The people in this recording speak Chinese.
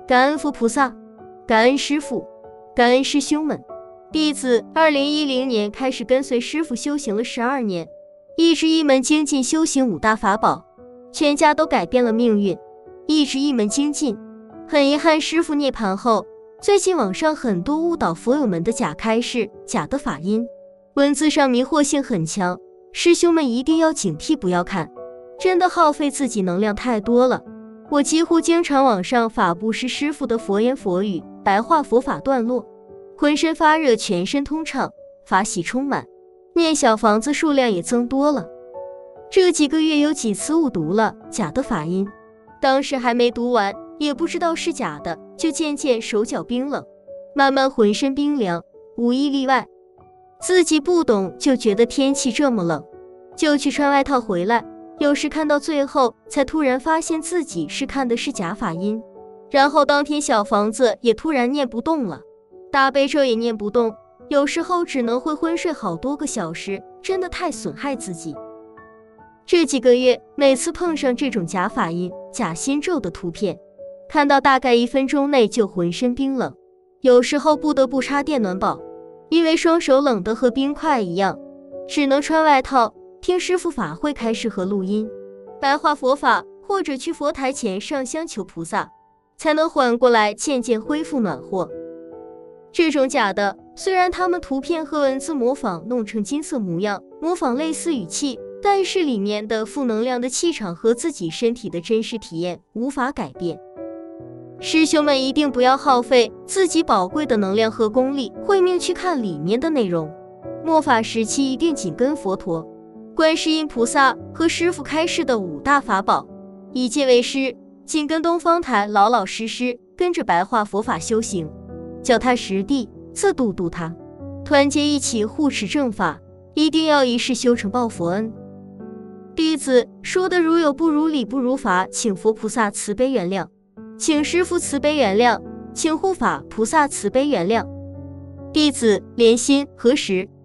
感恩佛菩萨，感恩师父，感恩师兄们。弟子2010年开始跟随师父修行了12年，一直一门精进修行5大法宝，全家都改变了命运，一直一门精进。很遗憾，师父涅槃后，最近网上很多误导佛友们的假开示、假的法音，文字上迷惑性很强，师兄们一定要警惕，不要看，真的耗费自己能量太多了。我几乎经常网上法布施师父的佛言佛语，白话佛法段落，浑身发热，全身通畅，法喜充满，念小房子数量也增多了。这几个月有几次误读了假的法音，当时还没读完，也不知道是假的，就渐渐手脚冰冷，慢慢浑身冰凉，无一例外。自己不懂，就觉得天气这么冷，就去穿外套回来，有时看到最后才突然发现自己是看的是假法音，然后当天小房子也突然念不动了，大悲咒也念不动，有时候只能会昏睡好多个小时，真的太损害自己。这几个月每次碰上这种假法音、假心咒的图片，看到大概1分钟内就浑身冰冷，有时候不得不插电暖宝，因为双手冷得和冰块一样，只能穿外套听师父法会开示和录音，白话佛法，或者去佛台前上香求菩萨，才能缓过来，渐渐恢复暖和。这种假的，虽然他们图片和文字模仿弄成金色模样，模仿类似语气，但是里面的负能量的气场和自己身体的真实体验无法改变。师兄们一定不要耗费自己宝贵的能量和功力，慧命去看里面的内容。末法时期一定紧跟佛陀、观世音菩萨和师父开示的5大法宝，以戒为师，紧跟东方台老老实实跟着白话佛法修行，脚踏实地，自度度他，团结一起护持正法，一定要一世修成报佛恩。弟子说的如有不如理不如法，请佛菩萨慈悲原谅，请师父慈悲原谅，请护法菩萨慈悲原谅。弟子莲心何时